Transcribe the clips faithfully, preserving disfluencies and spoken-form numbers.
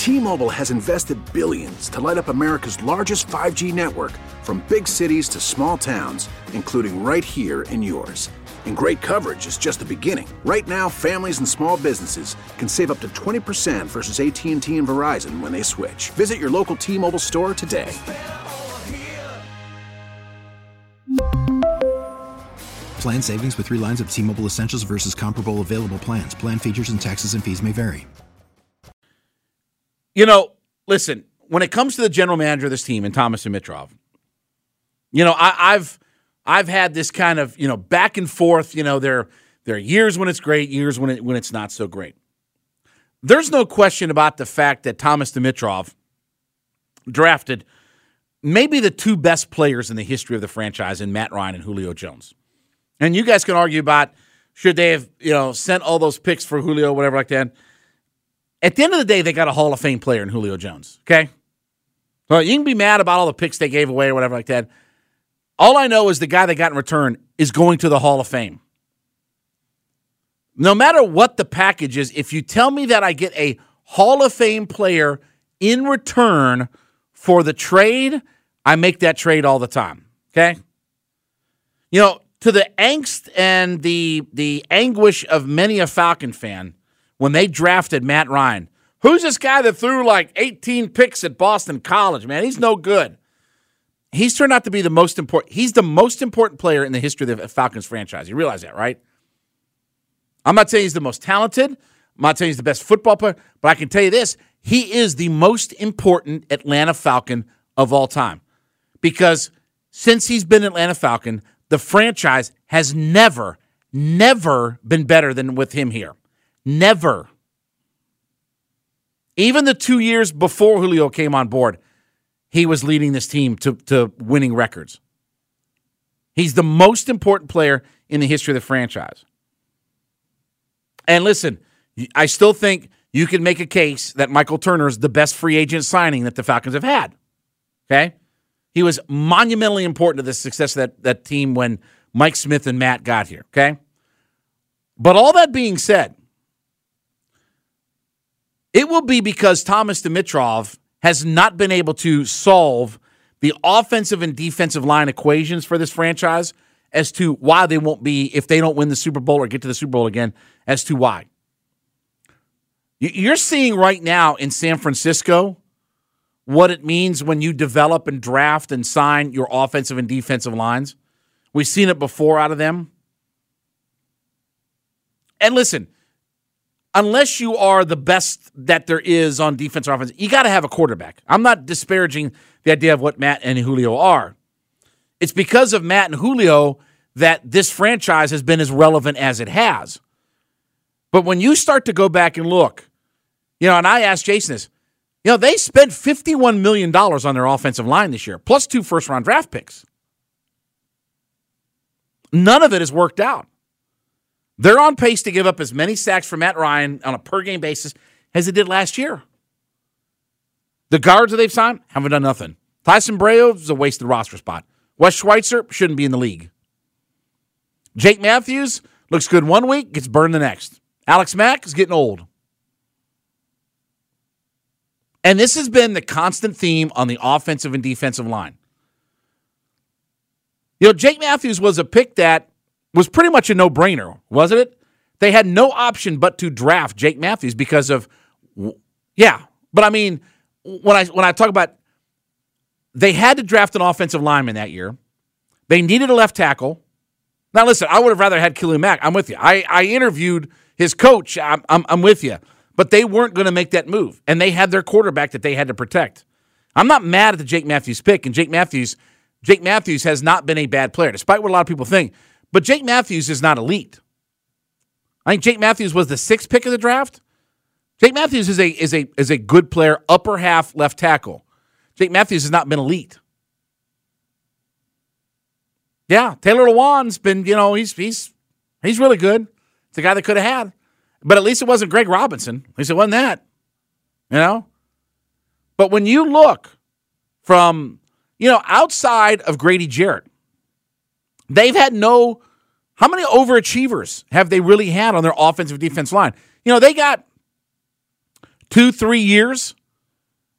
T-Mobile has invested billions to light up America's largest five G network, from big cities to small towns, including right here in yours. And great coverage is just the beginning. Right now, families and small businesses can save up to twenty percent versus A T and T and Verizon when they switch. Visit your local T-Mobile store today. Plan savings with three lines of T-Mobile Essentials versus comparable available plans. Plan features and taxes and fees may vary. You know, listen, when it comes to the general manager of this team and Thomas Dimitroff, you know, I, I've I've had this kind of, you know, back and forth. You know, there, there are years when it's great, years when it, when it's not so great. There's no question about the fact that Thomas Dimitroff drafted maybe the two best players in the history of the franchise in Matt Ryan and Julio Jones. And you guys can argue about should they have, you know, sent all those picks for Julio, whatever like that. At the end of the day, they got a Hall of Fame player in Julio Jones, okay? So you can be mad about all the picks they gave away or whatever like that. All I know is the guy they got in return is going to the Hall of Fame. No matter what the package is, if you tell me that I get a Hall of Fame player in return for the trade, I make that trade all the time, okay? You know, to the angst and the the anguish of many a Falcon fan when they drafted Matt Ryan. Who's this guy that threw like eighteen picks at Boston College, man? He's no good. He's turned out to be the most important. He's the most important player in the history of the Falcons franchise. You realize that, right? I'm not saying he's the most talented. I'm not saying he's the best football player, but I can tell you this. He is the most important Atlanta Falcon of all time. Because since he's been Atlanta Falcon, the franchise has never, never been better than with him here. Never. Even the two years before Julio came on board, he was leading this team to, to winning records. He's the most important player in the history of the franchise. And listen, I still think you can make a case that Michael Turner is the best free agent signing that the Falcons have had. Okay? He was monumentally important to the success of that, that team when Mike Smith and Matt got here, okay? But all that being said, it will be because Thomas Dimitroff has not been able to solve the offensive and defensive line equations for this franchise as to why they won't be, if they don't win the Super Bowl or get to the Super Bowl again, as to why. You're seeing right now in San Francisco what it means when you develop and draft and sign your offensive and defensive lines. We've seen it before out of them. And listen, unless you are the best that there is on defense or offense, you got to have a quarterback. I'm not disparaging the idea of what Matt and Julio are. It's because of Matt and Julio that this franchise has been as relevant as it has. But when you start to go back and look, you know, and I asked Jason this, you know, they spent fifty-one million dollars on their offensive line this year, plus two first-round draft picks. None of it has worked out. They're on pace to give up as many sacks for Matt Ryan on a per-game basis as they did last year. The guards that they've signed haven't done nothing. Tyson Breo is a wasted roster spot. Wes Schweitzer shouldn't be in the league. Jake Matthews looks good one week, gets burned the next. Alex Mack is getting old. And this has been the constant theme on the offensive and defensive line. You know, Jake Matthews was a pick that was pretty much a no-brainer, wasn't it? They had no option but to draft Jake Matthews because of, yeah. But I mean, when I when I talk about, they had to draft an offensive lineman that year. They needed a left tackle. Now listen, I would have rather had Khalil Mack. I'm with you. I, I interviewed his coach. I'm, I'm, I'm with you. But they weren't going to make that move, and they had their quarterback that they had to protect. I'm not mad at the Jake Matthews pick, and Jake Matthews, Jake Matthews has not been a bad player, despite what a lot of people think. But Jake Matthews is not elite. I think Jake Matthews was the sixth pick of the draft. Jake Matthews is a is a is a good player, upper half left tackle. Jake Matthews has not been elite. Yeah, Taylor Lewan's been, you know, he's he's he's really good. It's the guy they could have had. But at least it wasn't Greg Robinson. At least it wasn't that. You know? But when you look from, you know, outside of Grady Jarrett, they've had no, how many overachievers have they really had on their offensive defense line? You know, they got two, three years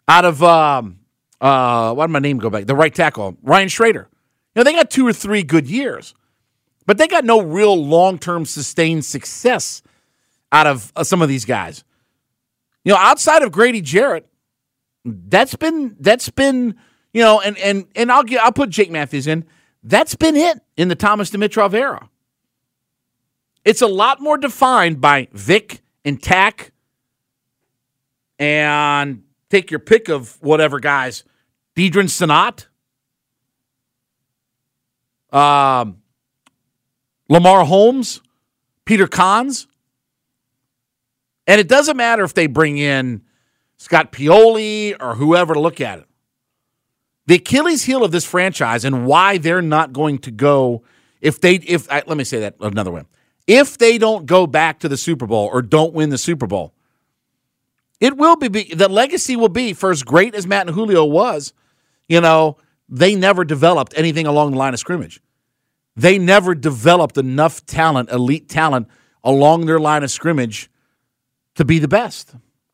Out of, um, uh, why did my name go back? The right tackle, Ryan Schrader. You know, they got two or three good years, but they got no real long-term sustained success out of uh, some of these guys. You know, outside of Grady Jarrett, that's been that's been you know, and and and I'll get I'll put Jake Matthews in. That's been it in the Thomas Dimitrov era. It's a lot more defined by Vic and Tack, and take your pick of whatever guys, Deidrin Sanat, um, Lamar Holmes, Peter Kahns. And it doesn't matter if they bring in Scott Pioli or whoever to look at it. The Achilles heel of this franchise and why they're not going to go if they if I, let me say that another way. If they don't go back to the Super Bowl or don't win the Super Bowl, it will be the legacy will be, for as great as Matt and Julio was, you know, they never developed anything along the line of scrimmage. They never developed enough talent, elite talent along their line of scrimmage to be the best.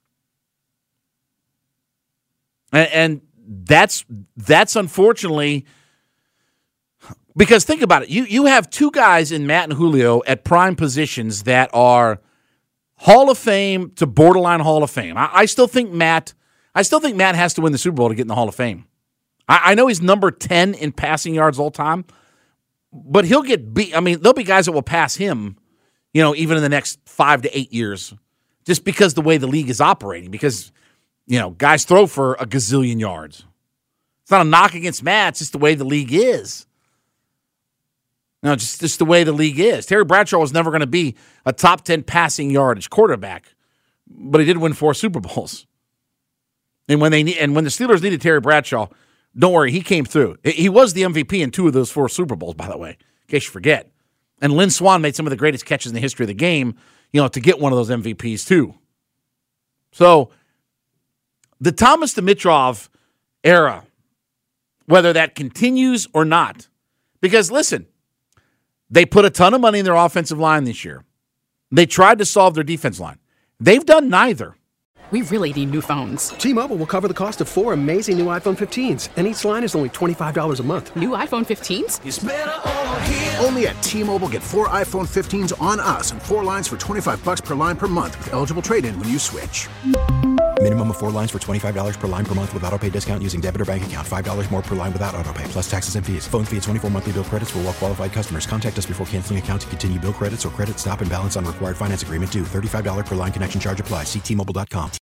And, and that's that's unfortunately, because think about it. You you have two guys in Matt and Julio at prime positions that are Hall of Fame to borderline Hall of Fame. I, I still think Matt I still think Matt has to win the Super Bowl to get in the Hall of Fame. I, I know he's number ten in passing yards all time, but he'll get beat. I mean, there'll be guys that will pass him, you know, even in the next five to eight years. Just because the way the league is operating, because, you know, guys throw for a gazillion yards. It's not a knock against Matt, it's just the way the league is. No, just, just the way the league is. Terry Bradshaw was never going to be a top ten passing yardage quarterback, but he did win four Super Bowls. And when they and when the Steelers needed Terry Bradshaw, don't worry, he came through. He was the M V P in two of those four Super Bowls, by the way, in case you forget. And Lynn Swann made some of the greatest catches in the history of the game, you know, to get one of those M V Ps too. So the Thomas Dimitrov era, whether that continues or not, because listen, they put a ton of money in their offensive line this year. They tried to solve their defense line. They've done neither. We really need new phones. T-Mobile will cover the cost of four amazing new iPhone fifteens, and each line is only twenty-five dollars a month. New iPhone fifteens? It's better over here. Only at T-Mobile, get four iPhone fifteens on us and four lines for twenty-five dollars per line per month with eligible trade-in when you switch. Minimum of four lines for twenty-five dollars per line per month with autopay discount using debit or bank account. five dollars more per line without autopay, plus taxes and fees. Phone fee at twenty-four monthly bill credits for well-qualified customers. Contact us before canceling account to continue bill credits or credit stop and balance on required finance agreement due. thirty-five dollars per line connection charge applies. See T Mobile dot com.